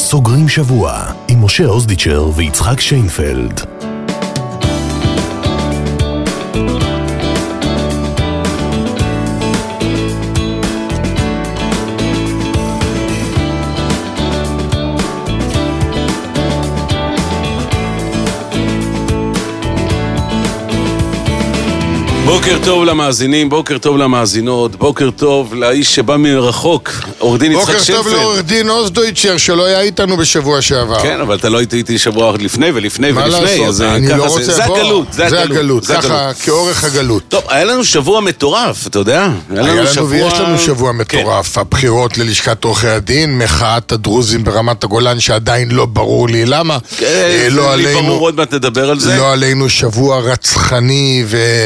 סוגרים שבוע עם משה אוזדיצ'ר ויצחק שיינפלד. בוקר טוב למאזינים, בוקר טוב למאזינות, בוקר טוב לאיש שבא מרחוק, עורך דין יצחק שיינפלד. בוקר טוב לעורך דין אוזדיצ'ר שלא היה איתנו בשבוע שעבר. כן, אבל אתה לא היית איתי שבוע לפני ולפני ולפני. מה לעשות? אני לא רוצה... זה הגלות, זה הגלות, ככה כאורך הגלות. טוב, היה לנו שבוע מטורף, אתה יודע? ויש לנו שבוע מטורף. הבחירות ללשכת עורכי הדין, מחאת הדרוזים ברמת הגולן שעדיין לא ברור לי למה. לא ברור עוד מעט נדבר על זה. לא עלינו שבוע רצחני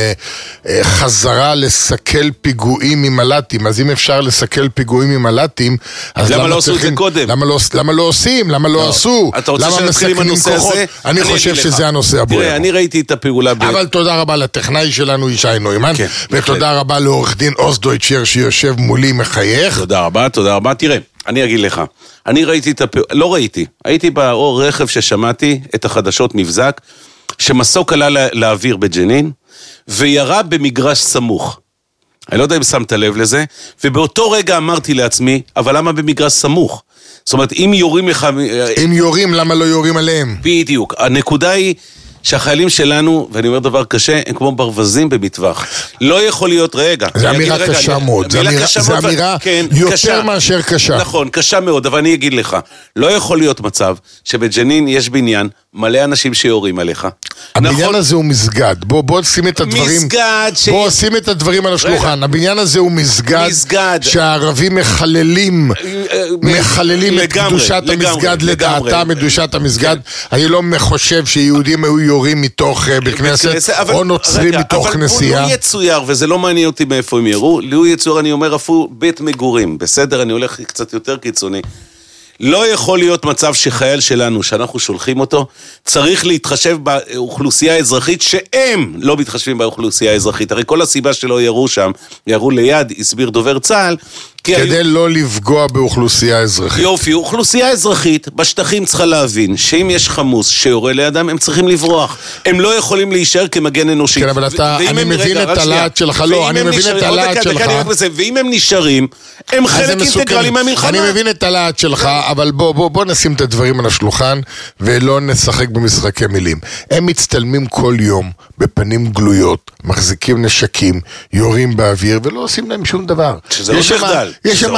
חזרה לסכל פיגועים עם מל"טים. אז אם אפשר לסכל פיגועים עם מל"טים, אז למה לא עשו את זה קודם? למה לא עושים? למה לא עשו? אתה רוצה שנתחיל עם הנושא הזה? אני חושב שזה הנושא הבוער. תראה, אני ראיתי את הפעולה אבל תודה רבה לטכנאי שלנו ישי נוימן, ותודה רבה לעורך דין אוזדיצ'ר שיושב מולי מחייך. תודה רבה. תראה, אני אגיד לך, אני ראיתי את הפעולה, לא ראיתי, הייתי באור רכב ששמעתי את החדשות מבזק, שמסוק עלה לאוויר בג'נין, וירה במגרש סמוך. אני לא יודע אם שמת לב לזה, ובאותו רגע אמרתי לעצמי, אבל למה במגרש סמוך? זאת אומרת, אם יורים לך... אם יורים, למה לא יורים עליהם? בדיוק. הנקודה היא שהחיילים שלנו, ואני אומר דבר קשה, הם כמו ברווזים במטווח. לא יכול להיות, רגע. זה אמירה קשה מאוד. זה אמירה יותר מאשר קשה. נכון, קשה מאוד, אבל אני אגיד לך, לא יכול להיות מצב שבג'נין יש בניין, מלא אנשים שיורים עליך. הבניין הזה הוא מסגד. בוא שים את הדברים. בוא שים את הדברים על השולחן. הבניין הזה הוא מסגד שהערבים מחללים את קדושת המסגד לדעתם, קדושת המסגד. אני לא חושב שיהודים היו יורים מתוך בית כנסת או נוצרים מתוך כנסייה. אבל הוא יצויר, וזה לא מעניין אותי מאיפה הם יראו. הוא יצויר, אני אומר אפילו בית מגורים. בסדר, אני הולך קצת יותר קיצוני. לא יכול להיות מצב שחייל שלנו, שאנחנו שולחים אותו, צריך להתחשב באוכלוסייה האזרחית, שהם לא מתחשבים באוכלוסייה האזרחית. הרי כל הסיבה שלא יראו שם, יראו ליד, הסביר דובר צה"ל, כדי לא לפגוע באוכלוסייה האזרחית. יופי, אוכלוסייה האזרחית בשטחים צריכה להבין, שאם יש חמוס שיורה לידם, הם צריכים לברוח. הם לא יכולים להישאר כמגן אנושי. כן, אבל אני מבין את הלהט שלך, לא, אני מבין את הלהט שלך. ואם הם נשארים, הם חלק אינטגרלי מהמלחמה. אני מבין את הלהט שלך, אבל בוא נשים את הדברים על השולחן, ולא נשחק במשחקי מילים. הם מצטלמים כל יום, בפנים גלויות, מחזיקים נשקים, יורים באוויר, ולא עושים להם שום דבר. שזה לא מחדל.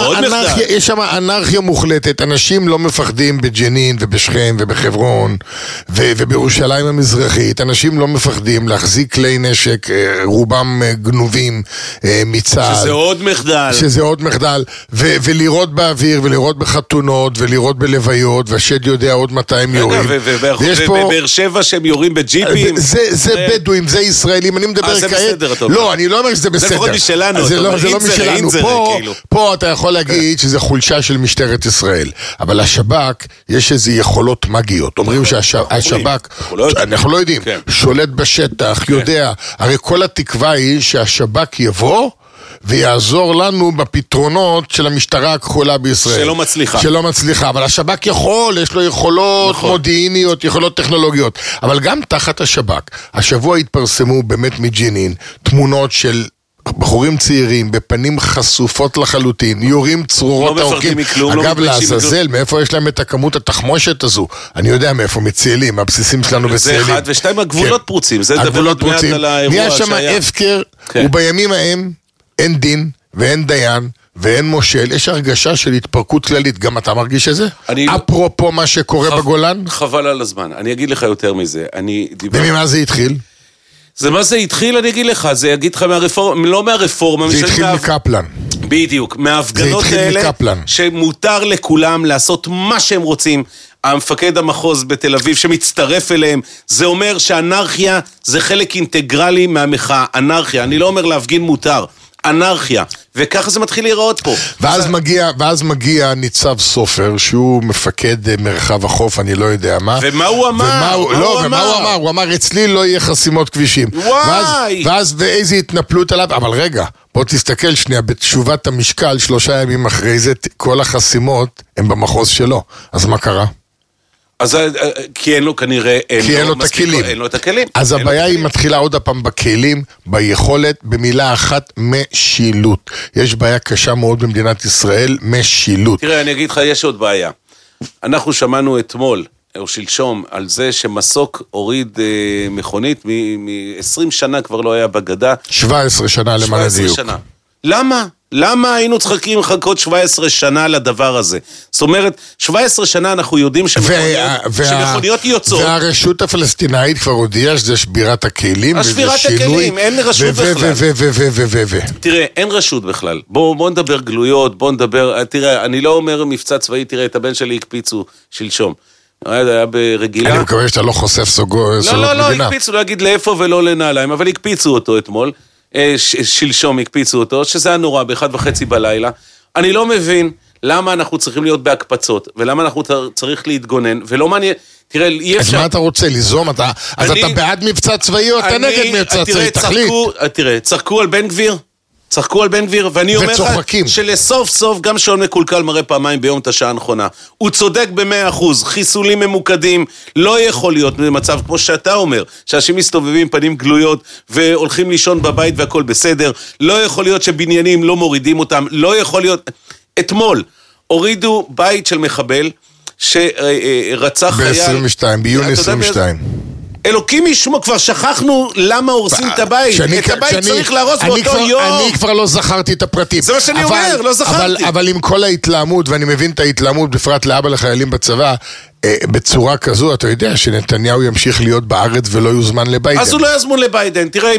יש שם אנרכיה מוחלטת, אנשים לא מפחדים בג'נין ובשכם ובחברון ובירושלים המזרחית, אנשים לא מפחדים להחזיק כלי נשק, רובם גנובים מצה"ל. שזה עוד מחדל. ולירות באוויר ולראות בחתונות ולראות בלוויות, והשד יודע עוד מתי הם יורים. ובאר שבע שהם יורים בג'יפים. זה בדואים, זה ישראלים, אני מדבר כעת. לא, אני לא אומר שזה בסדר. זה לפחות משלנו. זה לא משלנו. פה אתה יכול להגיד שזה חולשה של משטרת ישראל, אבל השב"כ יש איזה יכולות מגיות. אומרים שהשב"כ, אנחנו לא יודעים, שולט בשטח, יודע. הרי כל התקווה היא שהשב"כ יבוא ויעזור לנו בפתרונות של המשטרה הכחולה בישראל. שלא מצליחה. אבל השב"כ יש לו יכולות מודיעיניות, יכולות טכנולוגיות. אבל גם תחת השב"כ, השבוע התפרסמו באמת מג'נין, תמונות של בחורים צעירים, בפנים חשופות לחלוטין, יורים צרורות האורקים. אגב, לעזאזל, מאיפה יש להם את הכמות התחמושת הזו? אני יודע מאיפה, מציילים, הבסיסים שלנו בציילים. זה אחד, ושתיים, הגבולות פרוצים. הגבולות פרוצים. נהיה שם הפקר, ובימים ההם אין דין ואין דיין, ואין מושל, יש הרגשה של התפרקות כללית, גם אתה מרגיש את זה? אפרופו מה שקורה בגולן? חבל על הזמן, אני אגיד לך יותר מזה. וממה זה התחיל? זה מה זה התחיל, אני אגיד לך, זה יגיד לך מהרפורמה, לא מהרפורמה. זה התחיל מקפלן. בדיוק, מההפגנות האלה, שמותר לכולם לעשות מה שהם רוצים. המפקד המחוז בתל אביב שמצטרף אליהם, זה אומר שאנרכיה זה חלק אינטגרלי מהמחאה, אנרכיה, אני לא אומר להפגין מותר, אנרכיה, וככה זה מתחיל להיראות פה. ואז מגיע ניצב סופר, שהוא מפקד מרחב החוף, אני לא יודע מה. ומה הוא אמר? הוא אמר, אצלי לא יהיה חסימות כבישים. וואי! ואז ואיזו התנפלות עליו, אבל רגע, בוא תסתכל שנייה, בתשובת המשקל, 3 ימים אחרי זה, כל החסימות הם במחוז שלו. אז מה קרה? אז כי אין לו כנראה, אין לו את הכלים. אז הבעיה היא מתחילה עוד הפעם בכלים, ביכולת, במילה אחת, משילות. יש בעיה קשה מאוד במדינת ישראל, משילות. תראה, אני אגיד לך, יש עוד בעיה. אנחנו שמענו אתמול, או שלשום, על זה שמסוק הוריד מכונית, מ-20 שנה כבר לא היה בגדה. 17 שנה למען הדיוק. למה? למה היינו צריכים לחכות 17 שנה לדבר הזה? זאת אומרת, 17 שנה אנחנו יודעים שמכוניות יוצאות. והרשות הפלסטינאית כבר הודיעה שזה שבירת הכלים. שבירת הכלים, אין רשות בכלל. תראה, אין רשות בכלל. בוא נדבר גלויות, בוא נדבר, תראה, אני לא אומר מבצע צבאי, תראה, את הבן שלי הקפיצו שלשום. היה ברגילה. אני מקווה שאתה לא חושף סוגות מדינה. לא, הקפיצו, לא אגיד לאיפה ולא לנעליים, אבל הקפיצו אותו אתמול. שלשום הקפיצו אותו, שזה היה נורא, ב1:30 בלילה. אני לא מבין למה אנחנו צריכים להיות בהקפצות, ולמה אנחנו צריך להתגונן, ולא מעניין, תראה, אי אפשר... אז מה אתה רוצה, ליזום? אז אתה בעד מבצע צבאי או אתה נגד מבצע צבאי? תחליט. תראה, צחקו על בן גביר, ואני אומר לך שלסוף סוף גם שעון מקולקל מראה פעמיים ביום את השעה הנכונה. הוא צודק ב100%, חיסולים ממוקדים, לא יכול להיות במצב כמו שאתה אומר, שאנשים מסתובבים פנים גלויות והולכים לישון בבית והכל בסדר, לא יכול להיות שבניינים לא מורידים אותם, לא יכול להיות... אתמול הורידו בית של מחבל שרצח חייל... ביוני 22. אלוקים ישמו, כבר שכחנו למה הורסים את הבית. את הבית צריך להרוס באותו יום. אני כבר לא זכרתי את הפרטים. זה מה שאני אומר, לא זכרתי. אבל עם כל ההתלהמות, ואני מבין את ההתלהמות, בפרט לאבא לחיילים בצבא, בצורה כזו, אתה יודע שנתניהו ימשיך להיות בארץ ולא יוזמן לביידן. אז הוא לא יזמון לביידן. תראה,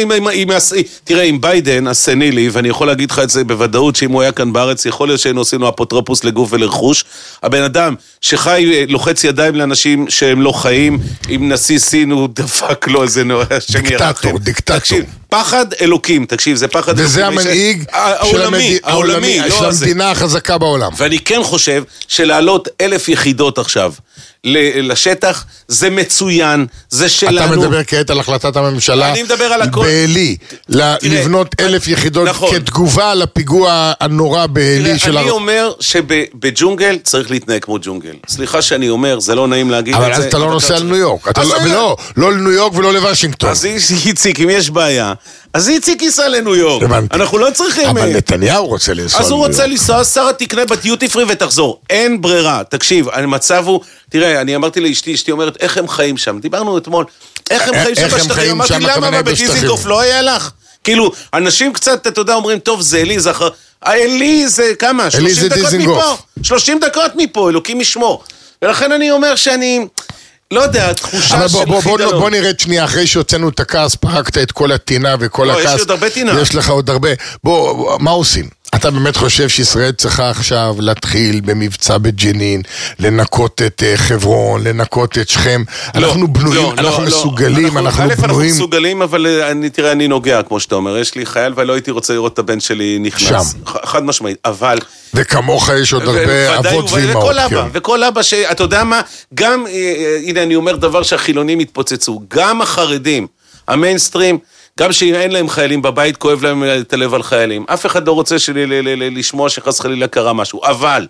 עם ביידן הסנילי, ואני יכול להגיד לך את זה בוודאות, שאם הוא היה כאן בארץ, יכול להיות שהיינו עושים לו אפוטרופוס לגוף ולרכוש. הבן אדם שחי לוחץ ידיים לאנשים שהם לא חיים, עם נשיא סין הוא דפק לו איזה דיקטטור. פחד אלוקים, תקשיב, זה פחד אלוקים. וזה המנהיג העולמי, של המדינה החזקה בעולם. ואני כן חושב שלעלות 1,000 יחידות עכשיו לשטח, זה מצוין, זה שלנו. אתה מדבר כעת על החלטת הממשלה. אני מדבר על הכל. בעלי, לבנות 1,000 יחידות כתגובה לפיגוע הנורא בעלי. אני אומר שבג'ונגל צריך להתנהג כמו ג'ונגל. סליחה שאני אומר, זה לא נעים להגיד את זה. אבל אז אתה לא נוסע לניו יורק. לא לניו יורק ולא לוושינגטון. אז איציק, אם יש בעיה, אז איציק ייסע לניו יורק. אנחנו לא צריכים... אבל נתניהו רוצה לנסוע. אז הוא רוצה לנסוע, שרה תקנה בדיוטי פרי ותחזור. אין ברירה. תקשיב, המצב הוא... תראה, אני אמרתי לאשתי, אשתי אומרת, איך הם חיים שם? דיברנו אתמול, איך הם חיים שם בשטחים? אמרתי, למה בדיזינגוף לא היה לך? כאילו, אנשים קצת, אתה יודע, אומרים, טוב, זה אלי, זה אחר... אלי זה כמה? 30 דקות מפה. 30 דקות מפה, אלוקים ישמור. ולכן אני אומר שאני... לא יודע, תחושה של חידלון. בוא נראה שנייה, אחרי שהוצאנו את הכעס, פרקת את כל הטינה וכל הכעס. יש לי עוד הרבה טינה. יש לך עוד הרבה. בוא, מה עושים? אתה באמת חושב שישראל צריכה עכשיו להתחיל במבצע בג'נין, לנקות את חברון, לנקות את שכם? אנחנו בנויים, אנחנו מסוגלים, אנחנו בנויים. אנחנו מסוגלים, אבל תראה, אני נוגע, כמו שאתה אומר. יש לי חייל, ולא הייתי רוצה לראות את הבן שלי נכנס. שם. חד משמעית, אבל... וכמוך יש עוד הרבה אבות ואימהות. וכל אבא אתה יודע מה? גם, הנה אני אומר דבר שהחילונים התפוצצו, גם החרדים, המיינסטרים, גם שאין להם חיילים בבית, כואב להם את הלב על חיילים. אף אחד לא רוצה לשמוע שחס חלילה קרה משהו. אבל,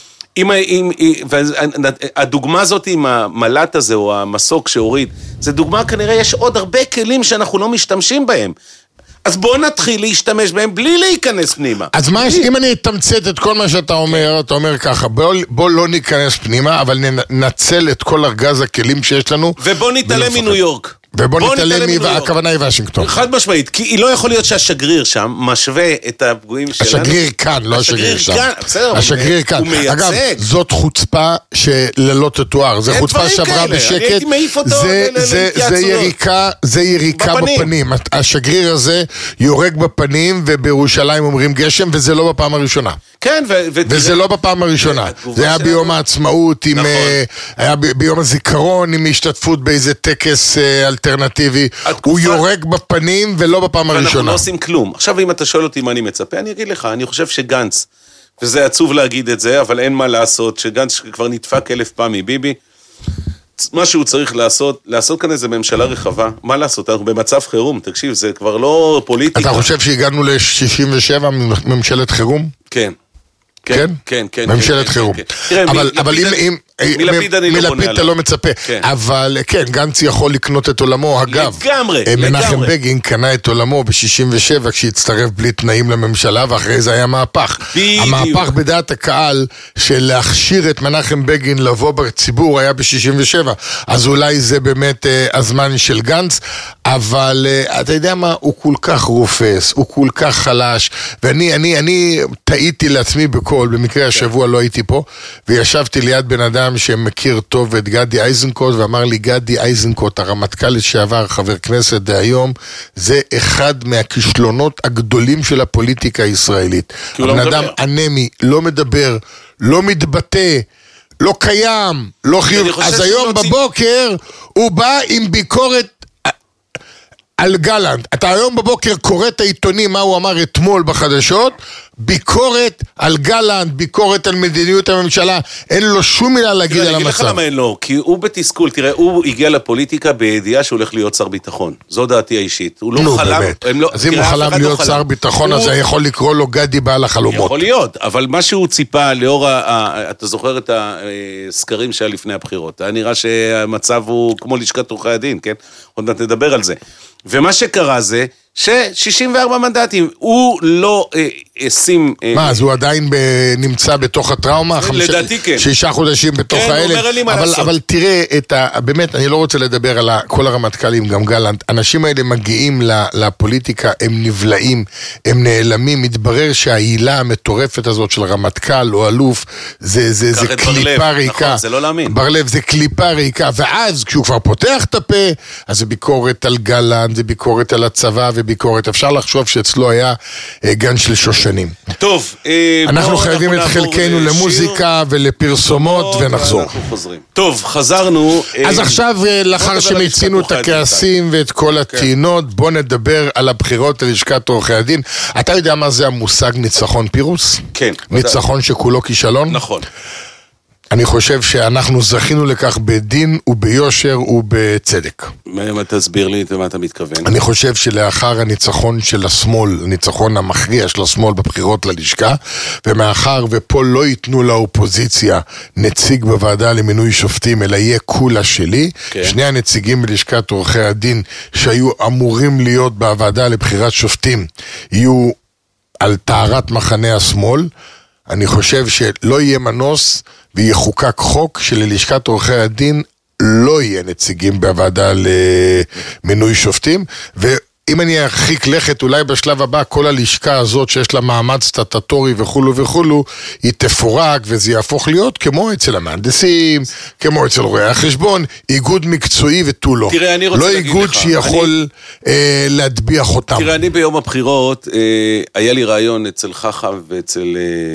הדוגמה הזאת עם המלט הזה, או המסוק שהוריד, זה דוגמה, כנראה יש עוד הרבה כלים שאנחנו לא משתמשים בהם. אז בוא נתחיל להשתמש בהם בלי להיכנס פנימה. אז מה, אם אני אתמצת את כל מה שאתה אומר, אתה אומר ככה, בוא לא ניכנס פנימה, אבל ננצל את כל ארגז הכלים שיש לנו. ובוא נתעלם מניו יורק. ובוא נתעלם, הכוונה היא וושינגטון. חד משמעית, כי לא יכול להיות שהשגריר שם משווה את הפגועים שלנו. השגריר כאן, לא השגריר שם. השגריר כאן. הוא מייצג. אגב, זאת חוצפה שללא תתואר. זו חוצפה שעברה בשקט. אני הייתי מעיף אותו זה יריקה בפנים. השגריר הזה יורק בפנים, ובירושלים אומרים גשם, וזה לא בפעם הראשונה. כן, וזה לא בפעם הראשונה. זה היה ביום העצמאות, היה ביום הזיכרון, עם השתתפות באיזה טקס אלטרנטיבי, הוא יורק בפנים ולא בפעם הראשונה. אנחנו לא עושים כלום. עכשיו אם אתה שואל אותי מה אני מצפה, אני אגיד לך, אני חושב שגנץ, וזה עצוב להגיד את זה, אבל אין מה לעשות, שגנץ כבר נדפק 1,000 פעם מביבי, מה שהוא צריך לעשות כאן איזה ממשלה רחבה, מה לעשות? אנחנו במצב חירום, תקשיב, זה כבר לא פוליטיקה. אתה חושב שהגענו ל-67 ממשלת חירום? כן. כן? ממשלת חירום. אבל אם מלפיד אני לא בונה עליו. מלפיד אתה לא מצפה. אבל כן, גנץ יכול לקנות את עולמו. אגב, מנחם בגין קנה את עולמו ב-67 כשהצטרף בלי תנאים לממשלה, ואחרי זה היה מהפך. המהפך בדעת הקהל של להכשיר את מנחם בגין לבוא בציבור היה ב-67. אז אולי זה באמת הזמן של גנץ, אבל אתה יודע מה? הוא כל כך רופס, הוא כל כך חלש, ואני טעיתי לעצמי בכל, במקרה השבוע לא הייתי פה, וישבתי ליד בן אדם שמכיר טוב את גדי איזנקוט, ואמר לי, גדי איזנקוט, הרמטכ"ל לשעבר, חבר כנסת דהיום, זה אחד מהכישלונות הגדולים של הפוליטיקה הישראלית. הבן אדם אנמי, לא מדבר, לא מתבטא, לא קיים, לא חיוב. אז היום בבוקר הוא בא עם ביקורת על גלנט. אתה היום בבוקר קורא את העיתונים, מה הוא אמר אתמול בחדשות, ביקורת על גלנט, ביקורת על מדיניות הממשלה, אין לו שום מילה להגיד על המצב. אני אגיד לך למה אין לו, כי הוא בתסכול, תראה, הוא הגיע לפוליטיקה בידיעה שהוא הולך להיות שר ביטחון, זו דעתי האישית. הוא לא חלם, אז אם הוא חלם להיות שר ביטחון, אז אני יכול לקרוא לו גדי בעל החלומות. יכול להיות, אבל מה שהוא ציפה, לאור, אתה זוכר את הסקרים שהיה לפני הבחירות, היה נראה שהמצב הוא כמו לשכת עורכי הדין, כן? עוד מעט נדבר על זה. ומה שקרה זה ש-64 מנדטים, הוא לא שים... מה, אז הוא עדיין נמצא בתוך הטראומה? לדעתי כן. 6 חודשים בתוך האלה. כן, הוא אומר לי מה לעשות. אבל תראה, באמת, אני לא רוצה לדבר על כל הרמטכ"לים, גם גלנט. אנשים האלה מגיעים לפוליטיקה, הם נבלעים, הם נעלמים. מתברר שהעילה המטורפת הזאת של רמטכ"ל או אלוף, זה קליפה ריקה. נכון, זה לא להאמין. ברלב, זה קליפה ריקה. ואז, כשהוא כבר פותח את הפה, אז זה ביקורת על גלנט, זה ביקורת על הצבא וביקורת. אפשר לחשוב שאצלו היה גן של שושנים. טוב, אנחנו חייבים את חלקנו למוזיקה ולפרסומות ונחזור. טוב, חזרנו. אז עכשיו, לאחר שמצינו את הכעסים ואת כל הטעינות, בוא נדבר על הבחירות ללשכת עורכי הדין. אתה יודע מה זה המושג ניצחון פירוס? כן. ניצחון שכולו כישלון? נכון. אני חושב שאנחנו זכינו לכך בדין וביושר ובצדק. מה תסביר לי מה אתה מתכוון? אני חושב שלאחר הניצחון של השמאל, הניצחון המכריע של השמאל בבחירות ללשכה, ומאחר ופה לא ייתנו לאופוזיציה נציג בוועדה למינוי שופטים, אלא יהיה כולה שלי, כן. שני הנציגים בלשכת עורכי הדין שהיו אמורים להיות בוועדה לבחירת שופטים, יהיו על טהרת מחנה השמאל. אני חושב שלא יהיה מנוס ויחוקק חוק שללשכת עורכי הדין לא יהיה נציגים בוועדה למינוי שופטים, ואם אני ארחיק לכת אולי בשלב הבא, כל הלשכה הזאת שיש לה מעמד סטטטורי וכולו וכולו, היא תפורק וזה יהפוך להיות כמו אצל המהנדסים, כמו אצל רואי החשבון, איגוד מקצועי ותו לא. תראה, אני רוצה לא להגיד איגוד לך, שיכול להטביח אותם. תראה, אני ביום הבחירות, היה לי רעיון אצל חכם ואצל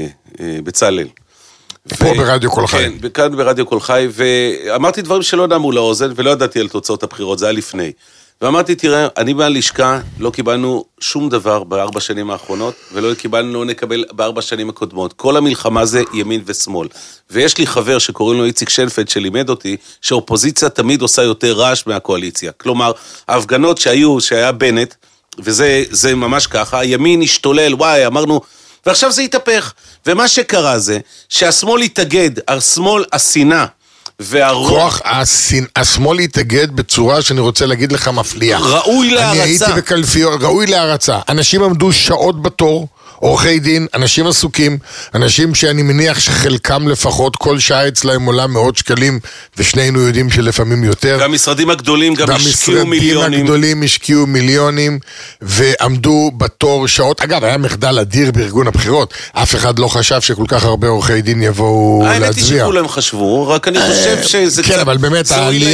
בצלאל. פה ברדיו כל חי. כן, כאן ברדיו כל חי, ואמרתי דברים שלא נעמו לאוזן, ולא ידעתי על תוצאות הבחירות, זה היה לפני. ואמרתי, תראה, אני מהלשכה, לא קיבלנו שום דבר ב4 שנים האחרונות, ולא קיבלנו, לא נקבל ב4 שנים הקודמות. כל המלחמה זה ימין ושמאל. ויש לי חבר שקוראים לו איציק שנפלד, שלימד אותי, שהאופוזיציה תמיד עושה יותר רעש מהקואליציה. כלומר, ההפגנות שהיה בנט, וזה ממש ככה, הימין השתולל, וואי, אמרנו, ועכשיו זה יתהפך. ומה שקרה זה שהשמאל יתאגד, השמאל השנאה והרוב... כוח השמאל יתאגד בצורה שאני רוצה להגיד לך מפליאה. ראוי להרצה. אני הייתי בקלפיות, ראוי להרצה. אנשים עמדו שעות בתור, עורכי דין, אנשים עסוקים, אנשים שאני מניח שחלקם לפחות, כל שעה אצלהם עולה מאות שקלים, ושנינו יודעים שלפעמים יותר. והמשרדים הגדולים גם השקיעו מיליונים. והמשרדים הגדולים השקיעו מיליונים, ועמדו בתור שעות. אגב, היה מחדל אדיר בארגון הבחירות. אף אחד לא חשב שכל כך הרבה עורכי דין יבואו להצביע. האמת היא שכולם חשבו, רק אני חושב שזה כן, אבל באמת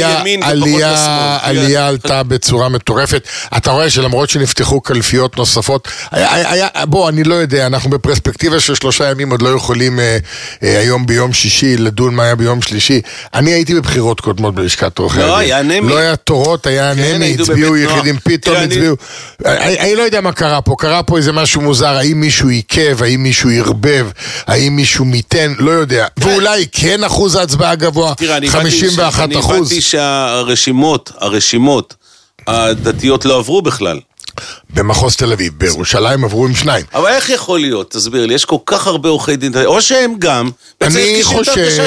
העלייה עלתה בצורה מטורפת. אתה רואה שלמרות שנפתחו קלפיות נוספות, בוא, אני לא יודע, אנחנו בפרספקטיבה של 3 ימים עוד לא יכולים היום ביום שישי לדון מה היה ביום שלישי. אני הייתי בבחירות קודמות בלשכת עורכי הדין. לא, היה נמי. לא היה תורות, היה נמי, הצביעו יחידים, פתאום הצביעו. אני לא יודע מה קרה פה, קרה פה איזה משהו מוזר, האם מישהו עיכב, האם מישהו ירבב, האם מישהו מיתן, לא יודע. ואולי כן אחוז ההצבעה גבוה, 51%. אני הבנתי שהרשימות הדתיות לא עברו בכלל. במחוז תל אביב, בירושלים עברו עם 2. אבל איך יכול להיות? תסביר לי, יש כל כך הרבה עורכי דין, או שהם גם, אני חושב,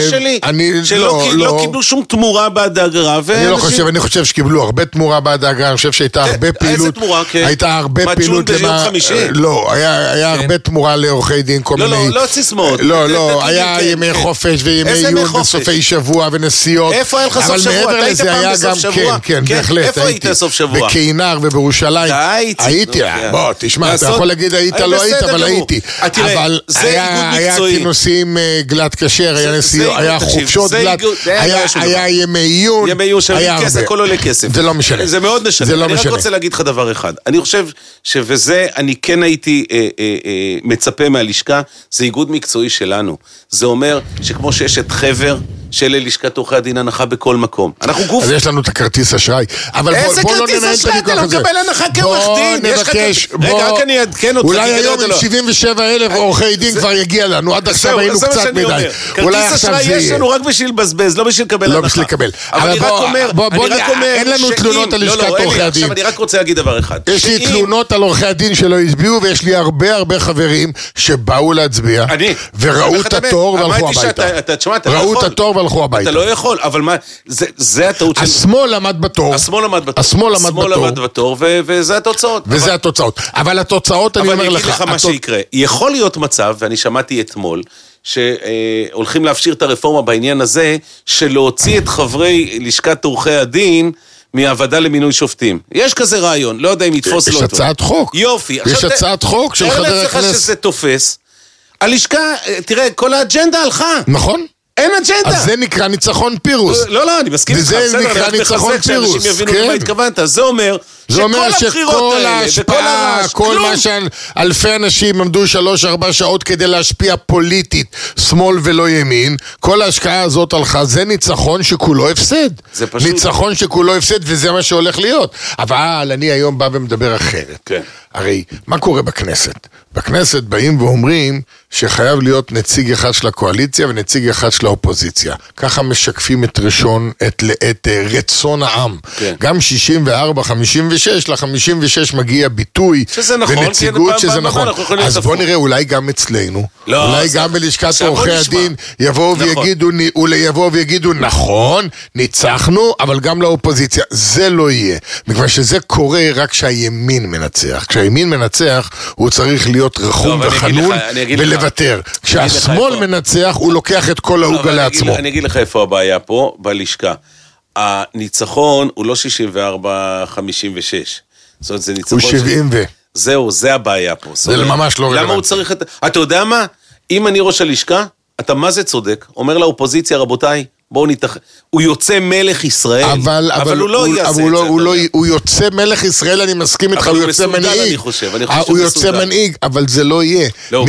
שלא קיבלו שום תמורה בעד האגרה, אני חושב שקיבלו הרבה תמורה בעד האגרה, אני חושב שהייתה הרבה פעילות, איזה תמורה? הייתה הרבה פעילות, לא, היה הרבה תמורה לעורכי דין, כל מיני, לא סיסמאות, לא, היה ימי חופש וימי עיון וסופי שבוע ונסיעות, איפה היה לך סוף שבוע? אתה היית פעם בסוף שבוע? כן, בהחלט, היית סוף שבוע? בקינר ובירושלים הייתי, בוא, תשמע, אתה יכול להגיד היית, לא היית, אבל הייתי. אבל היה כינוסים גלת כשר, היה חופשות גלת, היה ימי עיון, היה הרבה. הכל עולה כסף. זה לא משנה. זה מאוד משנה. אני רק רוצה להגיד לך דבר אחד. אני חושב שבזה אני כן הייתי מצפה מהלשכה, זה איגוד מקצועי שלנו. זה אומר שכמו שיש את חבר, שללשכת עורכי הדין הנחה בכל מקום. אנחנו גוף. אז יש לנו את הכרטיס אשראי. איזה כרטיס אשראי? אתה לא מקבל הנחה כעורך דין. רגע, רק אני אעדכן אותך. אולי היום עם 77,000 עורכי דין כבר יגיע לנו. עד עכשיו היינו קצת מדי. כרטיס אשראי יש לנו רק בשביל לבזבז, לא בשביל לקבל הנחה. לא בשביל לקבל. אבל אני רק אומר, אין לנו תלונות על לשכת עורכי הדין. עכשיו אני רק רוצה להגיד דבר אחד. יש לי תלונות על עורכי הדין שלא הצביעו, ויש לי הרבה חברים שבאו להצביע, וראו את התור והלכו הביתה. ראו את התור והלכו הביתה. אתה לא יכול, אבל מה, זה הטעות של... השמאל למד בתור. השמאל למד בתור, וזה התוצאות. וזה התוצאות. אבל התוצאות, אני אומר לך... אבל אני אגיד לך מה שיקרה. יכול להיות מצב, ואני שמעתי אתמול, שהולכים להפשיר את הרפורמה בעניין הזה, שלהוציא את חברי לשכת עורכי הדין מהוועדה למינוי שופטים. יש כזה רעיון, לא יודע אם יתפוס לא טוב. יש הצעת חוק. יופי. יש הצעת חוק של חבר הכנסת. תאר לך שזה תופס. הלשכה, תראה, כל האג'נדה הלכה. נכון. אין אג'נדה. אז זה נקרא ניצחון פירוס. לא, אני מסכים איתך. וזה נקרא ניצחון פירוס. שאנשים יבינו למה התכוונת. זה אומר שכל ההשפעה, כל מה שאלפי אנשים עמדו 3-4 שעות כדי להשפיע פוליטית, שמאל ולא ימין, כל ההשקעה הזאת הלכה, זה ניצחון שכולו הפסד. זה פשוט. ניצחון שכולו הפסד, וזה מה שהולך להיות. אבל אני היום בא ומדבר אחרת. כן. הרי, מה קורה בכנסת? בכנסת באים ואומרים שחייב להיות נציג אחד של הקואליציה ונציג אחד של האופוזיציה. ככה משקפים את רצון העם. כן. גם 64, 56, ל-56 מגיע ביטוי ונציגות שזה נכון. אז בוא נראה, אולי גם אצלנו, אולי גם בלשכת עורכי הדין יבואו ויגידו, נכון, ניצחנו, אבל גם לאופוזיציה. זה לא יהיה. מכיוון שזה קורה רק כשהימין מנצח. כשהימין מנצח, הוא צריך להיות רחום וחנון ולוותר. כשהשמאל מנצח, הוא לוקח את כל העוגה לעצמו. אני אגיד לך איפה הבעיה פה, בלשכה. הניצחון הוא לא 64-56. זאת אומרת, זה ניצחון... הוא 70 ו... זהו, זה הבעיה פה. זה ממש לא רלוונטי. למה הוא צריך את... אתה יודע מה? אם אני ראש הלשכה, אתה מה זה צודק? אומר לאופוזיציה, רבותיי, בואו נתאחד. הוא יוצא מלך ישראל, אבל הוא לא יעשה את זה. הוא יוצא מלך ישראל, אני מסכים איתך, הוא יוצא מנהיג. הוא יוצא מנהיג, אבל זה לא יהיה.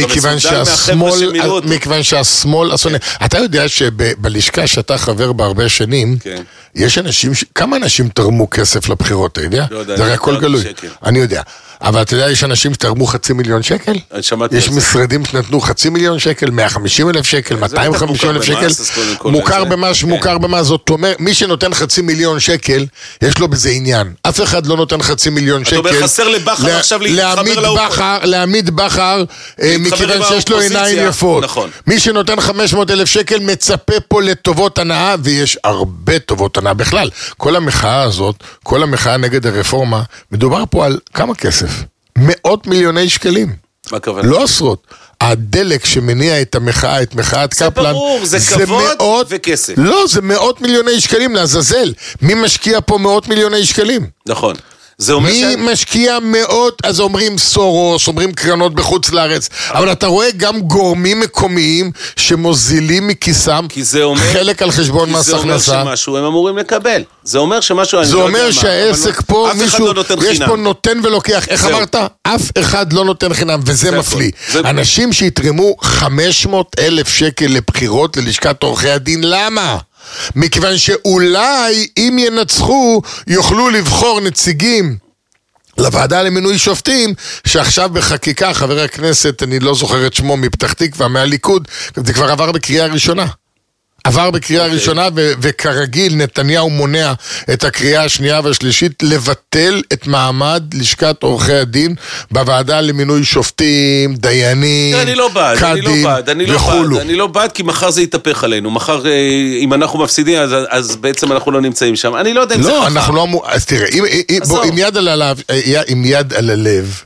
מכיוון שהשמאל... אתה יודע שבלשכה שאתה חבר בהרבה שנים, יש אנשים... כמה אנשים תרמו כסף לבחירות, אתה יודע? זה הרי הכל גלוי. אני יודע. אבל אתה יודע, יש אנשים שתרמו 500,000 שקל? יש משרדים שנתנו 500,000 שקל, 150,000 שקל, 250,000 שקל. מוכר במה, זאת אומרת, מי שנותן 500,000 שקל, יש לו בזה עניין. אף אחד לא נותן 500,000 שקל. אתה אומר, חסר לבחר עכשיו להתחבר לאופן. להעמיד בחר, מכיוון שיש לו עיניים יפות. מי שנותן 500,000 שקל, מצפה פה לטובות הנאה, ויש הרבה טובות הנאה בכלל. כל המחאה הזאת, כל המחאה נגד הרפורמה, מדובר פה על כמה כסף? 100 מיליוני שקלים. מה הכוונה? לא עשרות. הדלק שמניע את המחאה, את מחאת קפלן, זה ברור, זה כבוד וכסף. לא, זה 100 מיליוני שקלים לעזאזל. מי משקיע פה 100 מיליוני שקלים? נכון. מי משקיע מאות, אז אומרים סורוס, אומרים קרנות בחוץ לארץ, אבל אתה רואה גם גורמים מקומיים שמוזילים מכיסם חלק על חשבון מס הכנסה. זה אומר שמשהו הם אמורים לקבל. זה אומר שמשהו, זה אומר שהעסק פה, מישהו, יש פה נותן ולוקח. איך אמרת? אף אחד לא נותן חינם, וזה מפליא. אנשים שיתרמו 500,000 שקל לבחירות ללשכת עורכי הדין, למה? מכיוון שאולי אם ינצחו יוכלו לבחור נציגים לוועדה למינוי שופטים, שעכשיו בחקיקה חבר הכנסת, אני לא זוכר את שמו, מפתח תקווה, מהליכוד, זה כבר עבר בקריאה ראשונה. עבר בקריאה ראשונה, וכרגיל נתניהו מונע את הקריאה השנייה והשלישית לבטל את מעמד לשכת עורכי הדין בוועדה למינוי שופטים, דיינים, קאדים וכולו. אני לא בעד, כי מחר זה יתהפך עלינו. מחר, אם אנחנו מפסידים, אז בעצם אנחנו לא נמצאים שם. אני לא יודע אם זה חכם. אנחנו לא... אז תראה, עם יד על הלב,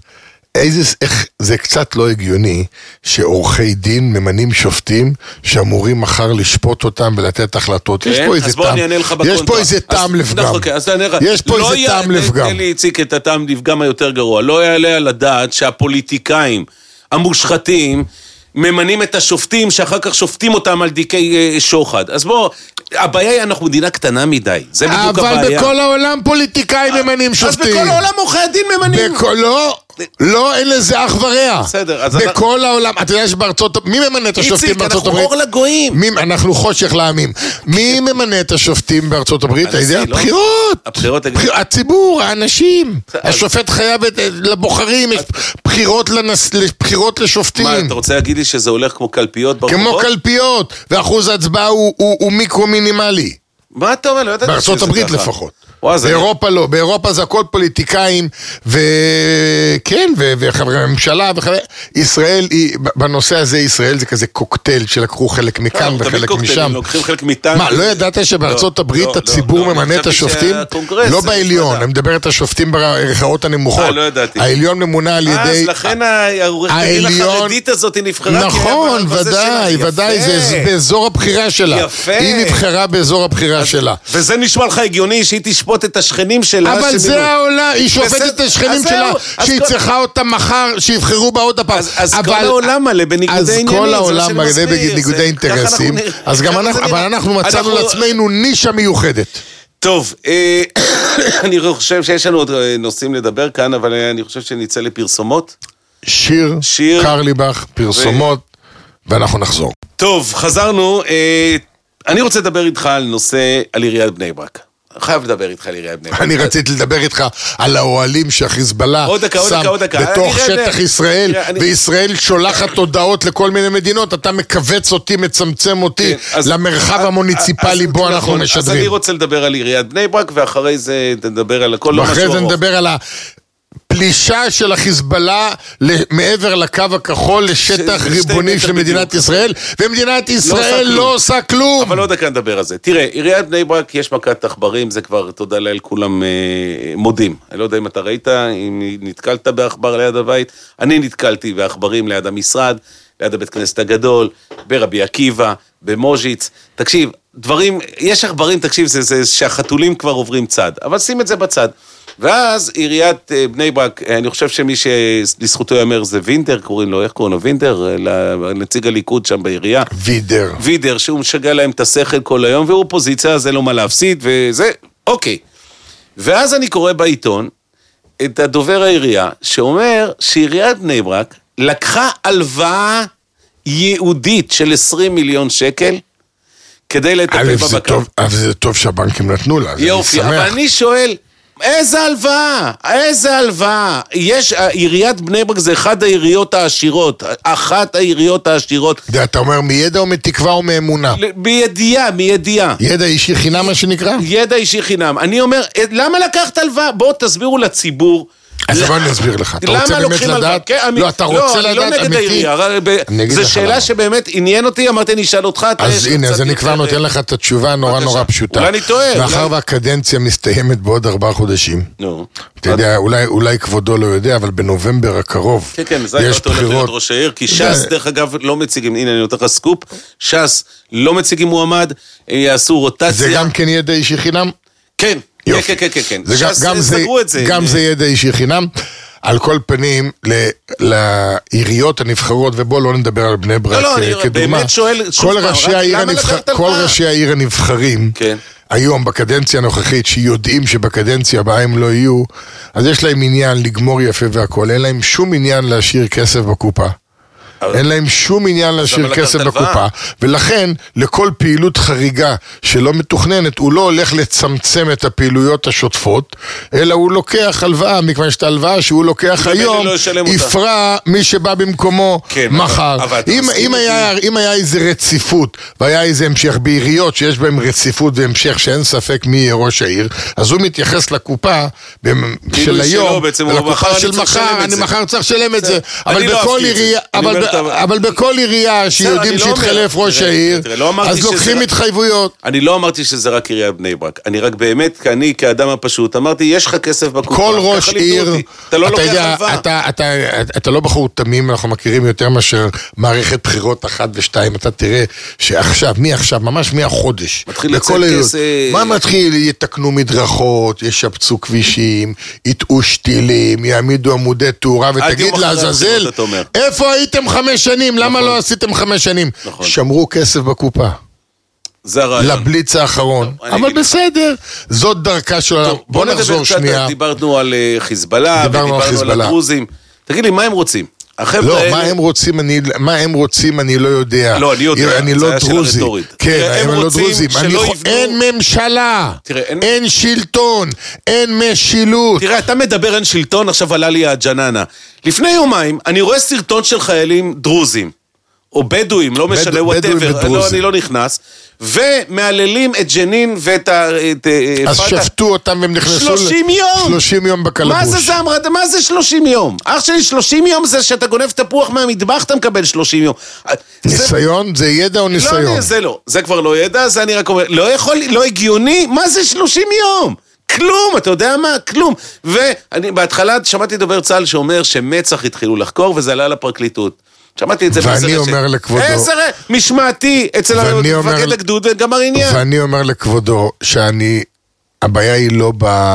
זה קצת לא הגיוני שעורכי דין ממנים שופטים שאמורים מחר לשפוט אותם ולתת החלטות. יש פה איזה טעם, יש פה איזה טעם לפגם. יש פה איזה טעם לפגם. תן לי הציק את הטעם לפגם היותר גרוע. לא יעלה על הדעת שהפוליטיקאים המושחתים ממנים את השופטים שאחר כך שופטים אותם על דיקי שוחד. אז בוא, הבעיה היא אנחנו מדינה קטנה מדי. זה בדיוק הבעיה. אבל בכל העולם פוליטיקאים ממנים שופטים. אז בכל העולם עורכי הדין ממנים. לא, אין לזה אח ורע. בסדר, אז בכל העולם, אתה יודע שבארצות, מי ממנה את השופטים בארצות הברית? אנחנו אור לגויים. אנחנו חושך לעמים. מי ממנה את השופטים בארצות הברית? אתה יודע, הבחירות. הציבור, האנשים. השופט חייב לבוחרים, יש בחירות לשופטים. מה, אתה רוצה להגיד לי שזה הולך כמו קלפיות ברחובות? כמו קלפיות, ואחוז ההצבעה הוא מיקרו מינימלי. מה אתה אומר? לא יודעת שזה ככה. בארצות הברית לפחות. באירופה לא, באירופה זה הכל פוליטיקאים, וכן, וחברי הממשלה, ישראל, בנושא הזה ישראל זה כזה קוקטייל שלקחו חלק מכאן וחלק משם. מה, לא ידעת שבארצות הברית הציבור ממנה את השופטים? לא בעליון, אני מדבר את השופטים בערכאות הנמוכות. לא ידעתי. העליון ממונה על ידי... אז לכן העורך דין החרדית הזאת היא נבחרה. נכון, ודאי, זה באזור הבחירה שלה. היא נבחרה באזור הבחירה שלה. וזה נשמע לך הגיוני שהיא תשפוט את השכנים שלה. אבל זה העולם, היא שופטת את השכנים שלה, שהיא צריכה אותם מחר, שיבחרו בה עוד הפעם. אז כל העולם מלא בניגודי עניינים. אז כל העולם מלא בניגודי אינטרסים. אז גם אנחנו מצאנו לעצמנו נישה מיוחדת. טוב, אני חושב שיש לנו עוד נושאים לדבר כאן, אבל אני חושב שנצא לפרסומות. שיר, קרליבך, פרסומות, ואנחנו נחזור. טוב, חזרנו. אני רוצה לדבר איתך על נושא, על עיריית בני ברק. חייב לדבר איתך על עיריית בני ברק. אני רציתי לדבר איתך על האוהלים שהחיזבאללה שם בתוך שטח ישראל, וישראל שולחת הודעות לכל מיני מדינות, אתה מקבץ אותי, מצמצם אותי למרחב המוניציפלי בו אנחנו משדרים. אז אני רוצה לדבר על עיריית בני ברק, ואחרי זה נדבר על הכל. ואחרי זה נדבר על פלישה של החיזבאללה מעבר לקו הכחול לשטח ריבוני של מדינת ישראל, ומדינת ישראל לא עושה כלום. אבל לא יודע כאן נדבר על זה. תראה, עיריית בני ברק יש מכת עכברים, זה כבר תודה לאל כולם מודים. אני לא יודע אם אתה ראית, אם נתקלת בעכבר ליד הבית, אני נתקלתי בעכברים ליד המשרד, ליד הבית כנסת הגדול, ברבי עקיבא, במוז'יץ. תקשיב, דברים, יש עכברים, תקשיב, זה שהחתולים כבר עוברים צד, אבל שים את זה בצד. ואז עיריית בני ברק, אני חושב שמי שלזכותו יאמר זה וינדר, קוראים לו, איך קוראים לו? וינדר, נציג הליכוד שם בעירייה. וידר, שהוא משגע להם את השכל כל היום, והוא אופוזיציה, זה לא מה להפסיד, וזה, אוקיי. ואז אני קורא בעיתון את הדובר העירייה, שאומר שעיריית בני ברק לקחה הלוואה ייעודית של 20 מיליון שקל, כדי לטפל בבקר. אבל זה טוב שהבנקים נתנו לה, יופי, אבל אני שואל, איזה הלוואה? עיריית בני ברק זה אחת העיריות העשירות. אתה אומר מידע או מתקווה או מאמונה? מידיעה. ידע אישי חינם מה שנקרא? ידע אישי חינם. אני אומר, למה לקחת הלוואה? בואו תסבירו לציבור. אז בוא אני אסביר לך, אתה רוצה באמת לדעת? לא, אתה רוצה לדעת אמיתי? זו שאלה שבאמת עניין אותי, אמרתי אני אשאל אותך. אז הנה, אז אני כבר נותן לך את התשובה נורא פשוטה. אולי אני טועה. מאחר והקדנציה מסתיימת בעוד 4 חודשים. אתה יודע, אולי כבודו לא יודע, אבל בנובמבר הקרוב יש בחירות. ראש העיר, כי ש"ס דרך אגב לא מציגים, הנה אני נותן לך סקופ, ש"ס לא מציגים מועמד, יעשו רוטציה. זה גם כן ידע אישי חינם? כן. יופי. כן. סגרו את זה. גם זה ידע אישי חינם. על כל פנים, לעיריות הנבחרות, ובוא לא נדבר על בני ברק כדוגמה, כל ראשי העיר הנבחרים, היום בקדנציה הנוכחית, שיודעים שבקדנציה הבאה הם לא יהיו, אז יש להם עניין לגמור יפה והכל, אין להם שום עניין להשאיר כסף בקופה. אין להם שום עניין להשאיר כסף בקופה, ולכן לכל פעילות חריגה שלא מתוכננת, הוא לא הולך לצמצם את הפעילויות השוטפות, אלא הוא לוקח הלוואה, מכיוון שאת ההלוואה שהוא לוקח היום, יפרע מי שבא במקומו מחר. אם היה איזה רציפות, והיה איזה המשך בעיריות שיש בהם רציפות והמשך שאין ספק מי יהיה ראש העיר, אז הוא מתייחס לקופה של היום, לקופה של מחר, אני מחר צריך לשלם את זה. אבל בכל עירייה שיודעים שהתחלף ראש העיר, אז לוקחים התחייבויות. אני לא אמרתי שזה רק עירייה בני ברק. אני רק באמת, אני כאדם הפשוט, אמרתי, יש לך כסף בקופה. כל ראש עיר, אתה לא בחור תמים, אנחנו מכירים יותר מאשר מערכת בחירות 1 ו-2, אתה תראה שעכשיו, ממש מהחודש, מתחיל לצאת כסף. מה מתחיל? יתקנו מדרכות, ישפצו כבישים, יטעו שתילים, יעמידו עמודי תאורה, ותגיד לעזאזל, איפה הייתם 5 שנים? למה לא עשיתם 5 שנים? שמרו כסף בקופה. זה הרעיון. לבליץ האחרון. אבל בסדר, זאת דרכה של... בוא נחזור שנייה. דיברנו על חיזבאללה, ודיברנו על הדרוזים. תגיד לי, מה הם רוצים? לא, מה הם רוצים אני לא יודע. לא, אני יודע, אני לא דרוזי. כן, הם לא דרוזים. אין ממשלה, אין שלטון, אין משילות. תראה, אתה מדבר אין שלטון, עכשיו עלה לי הג'ננה. לפני יומיים, אני רואה סרטון של חיילים דרוזים, או בדואים, לא משנה, whatever, אני לא נכנס, ומעללים את ג'נין ואת... אז שפטו אותם והם נכנסו... 30 יום! 30 יום בקלבוש. מה זה 30 יום? אח שלי, 30 יום זה שאתה גונב תפוח מהמטבח, אתה מקבל 30 יום. ניסיון? זה ידע או ניסיון? לא, זה לא. זה כבר לא ידע, זה אני רק אומר, לא הגיוני, מה זה 30 יום? כלום, אתה יודע מה? כלום. ואני בהתחלה שמעתי דובר צה"ל שאומר שמצ"ח התחילו לחקור, וזה עלה לפרקליטות. שמעתי את זה ואני אומר לכבודו... משמעתי אצל מפקד הגדוד וגמר עניין. ואני אומר לכבודו הבעיה היא לא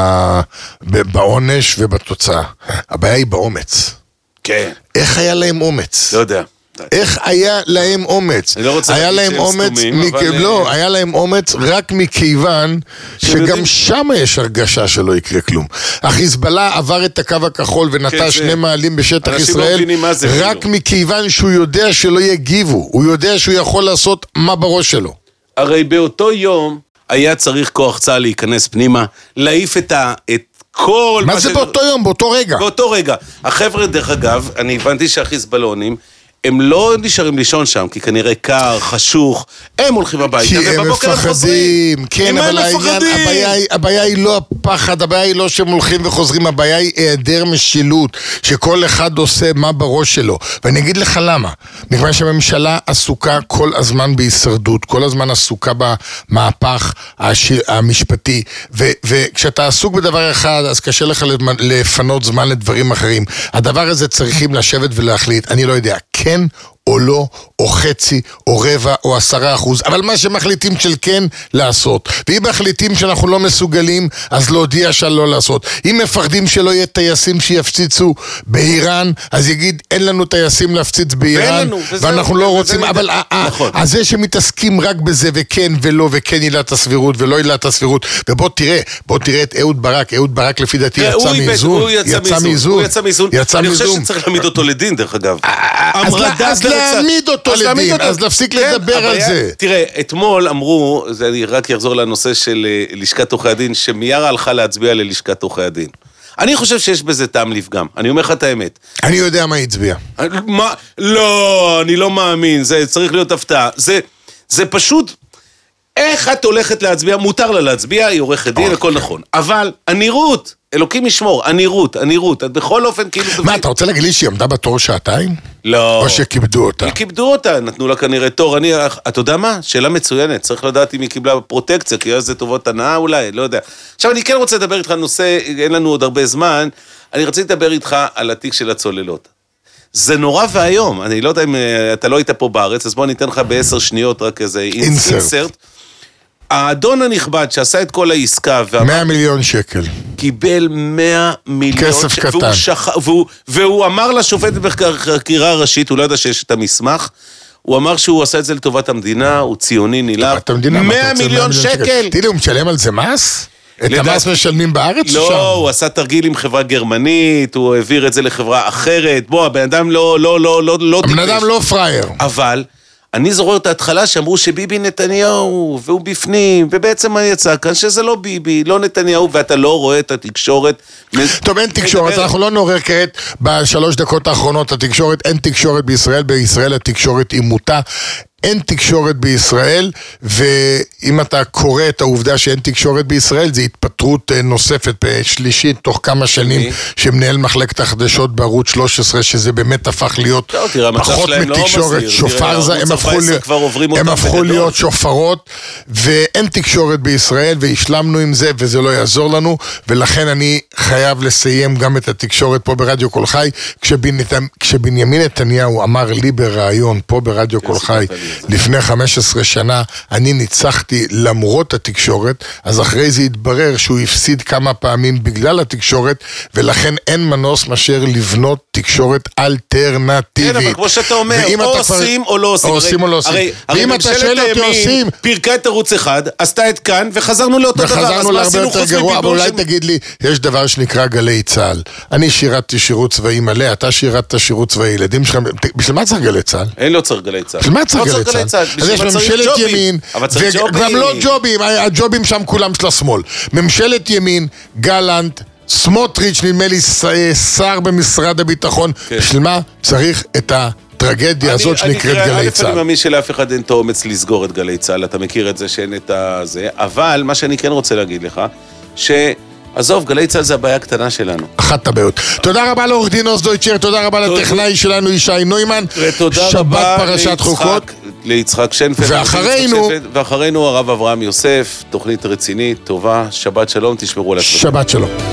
בעונש ובתוצאה. הבעיה היא באומץ. כן. איך היה להם אומץ? לא יודע. איך היה להם אומץ? היה להם אומץ, לא, היה להם אומץ רק מכיוון שגם שם יש הרגשה שלא יקרה כלום. החיזבאללה עבר את הקו הכחול ונטע 2 מעלים בשטח ישראל רק מכיוון שהוא יודע שלא יגיבו, הוא יודע שהוא יכול לעשות מה בראש שלו. הרי באותו יום היה צריך כוח צה"ל להיכנס פנימה, להעיף את כל... מה זה באותו יום? באותו רגע. באותו רגע. החבר'ה, דרך אגב, אני הבנתי שהחיזבאללונים הם לא נשארים לישון שם, כי כנראה קר, חשוך, הם הולכים הביתה, כי הם מפחדים, כן, אבל הבעיה היא לא הפחד, הבעיה היא לא שהם הולכים וחוזרים, הבעיה היא היעדר משילות, שכל אחד עושה מה בראש שלו, ואני אגיד לך למה, מכיוון שהממשלה עסוקה כל הזמן בהישרדות, כל הזמן עסוקה במהפך המשפטי, וכשאתה עסוק בדבר אחד, אז קשה לך לפנות זמן לדברים אחרים, הדבר הזה צריכים לשבת ולהחליט, אני לא יודע, כן או לא, או חצי, או רבע, או 10%, אבל מה שמחליטים של כן, לעשות. ואם מחליטים שאנחנו לא מסוגלים, אז להודיע שלא לעשות. אם מפחדים שלא יהיה טייסים שיפציצו באיראן, אז יגיד, אין לנו טייסים להפציץ באיראן, ואנחנו לא רוצים, אבל אז זה שמתעסקים רק בזה, וכן ולא, וכן עילת הסבירות, ולא עילת הסבירות, ובוא תראה את אהוד ברק, אהוד ברק לפי דעתי יצא מאיזון, הוא יצא מאיזון, אני חושב שצריך להעמיד אותו לדין, דרך אגב. אז להעמיד אותו לדין, אז להפסיק לדבר על זה. תראה, אתמול אמרו, אני רק אחזור לנושא של לשכת עורכי הדין, שמיארה הלכה להצביע ללשכת עורכי הדין. אני חושב שיש בזה טעם לפגם, אני אומר לך את האמת. אני יודע מה הצביע. לא, אני לא מאמין, זה צריך להיות הפתעה. זה פשוט, איך את הולכת להצביע, מותר לה להצביע, היא עורכת דין, הכל נכון. אבל הנראות, אלוקים ישמור, הנראות, בכל אופן כאילו... מה, אתה רוצה להגיד לי שהיא עמדה בתור 2 לא. או שכיבדו אותה? היא כיבדו אותה, נתנו לה כנראה תור. אתה יודע מה? שאלה מצוינת, צריך לדעת אם היא קיבלה פרוטקציה, כי אז זה טובות הנאה אולי, לא יודע. עכשיו אני כן רוצה לדבר איתך על נושא, אין לנו עוד הרבה זמן, אני רציתי לדבר איתך על התיק של הצוללות. זה נורא והיום, אני לא יודע אם אתה לא היית פה בארץ, אז בוא ניתן לך ב10 שניות רק איזה אינסרט. האדון הנכבד שעשה את כל העסקה, 100 מיליון שקל. קיבל 100 מיליון כסף קטן. והוא אמר לשופט בחקירה הראשית, הוא לא יודע שיש את המסמך, הוא אמר שהוא עשה את זה לטובת המדינה, הוא ציוני נילב. 100 מיליון שקל. תראי, הוא משלם על זה מס? את המס משלמים בארץ שם? לא, הוא עשה תרגיל עם חברה גרמנית, הוא העביר את זה לחברה אחרת, בוא, הבן אדם לא הבן אדם לא פרייר. אבל אני זוכר את ההתחלה שאמרו שביבי נתניהו, והוא בפנים, ובעצם מה יצא כאן שזה לא ביבי, לא נתניהו, ואתה לא רואה את התקשורת. טוב, אין תקשורת, אנחנו לא נעורר כעת בשלוש דקות האחרונות התקשורת, אין תקשורת בישראל, בישראל התקשורת היא מוטה. אין תקשורת בישראל, ואם אתה קורא את העובדה שאין תקשורת בישראל, זה התפטרות נוספת בשלישית, תוך כמה שנים, שמנהל מחלקת החדשות בערוץ 13, שזה באמת הפך להיות פחות מתקשורת, שופר, הם הפכו להיות שופרות, ואין תקשורת בישראל, והשלמנו עם זה, וזה לא יעזור לנו, ולכן אני חייב לסיים גם את התקשורת פה ברדיו כל חי, כשבנימין נתניהו אמר לי ברעיון פה ברדיו כל חי, לפני 15 שנה אני ניצחתי למרות התקשורת, אז אחרי זה התברר שהוא הפסיד כמה פעמים בגלל התקשורת, ולכן אין מנוס מאשר לבנות תקשורת אלטרנטיבית. כן, אבל כמו שאתה אומר, או עושים או לא עושים. או עושים או לא עושים. הרי ממשלת הימין פירקה את ערוץ אחד, עשתה את כאן, וחזרנו לאותו דבר. וחזרנו להרבה יותר גרוע, אבל אולי תגיד לי, יש דבר שנקרא גלי צהל. אני שירתתי שירות צבאי מלא, אתה שירתת שירות צבאי, ילדים שלכם, בשביל מה צריך גלי צהל? אין, לא צריך גלי צהל. בשביל מה צריך גלי צהל? אז יש ממשלת ימין, וגם לא ג'ובים, הג'ובים שם כולם של השמאל. ממשלת ימין, גלנט, סמוטריץ', נדמה לי שר במשרד הביטחון, בשביל מה צריך את הטרגדיה הזאת שנקראת גלי צהל? אני מאמין שלאף אחד אין את האומץ לסגור את גלי צהל, אתה מכיר את זה שאין את זה, אבל מה שאני כן רוצה להגיד לך, עזוב, גלי צהל זה הבעיה הקטנה שלנו. אחת הבעיות. תודה רבה לעורך דין עוז דויטשר, תודה רבה לטכנאי שלנו ישי נוימן, שבת פרשת חוקות. ליצחק שיינפלד. ואחרינו הרב אברהם יוסף, תוכנית רצינית, טובה, שבת שלום, תשמרו על עצמכם. שבת שלום.